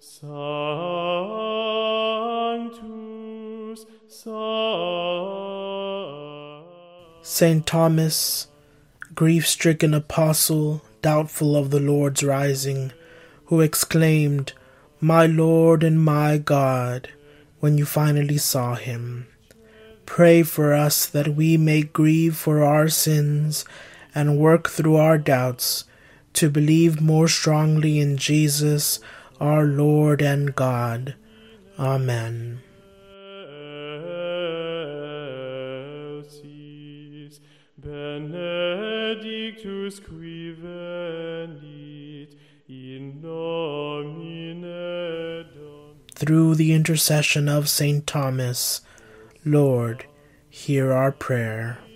Sanctus, Saint Thomas, grief-stricken apostle, doubtful of the Lord's rising, who exclaimed, "My Lord and my God," when you finally saw him. Pray for us that we may grieve for our sins and work through our doubts to believe more strongly in Jesus, our Lord and God. Amen. Benedictus qui venit in nomine Domini. Through the intercession of Saint Thomas, Lord, hear our prayer.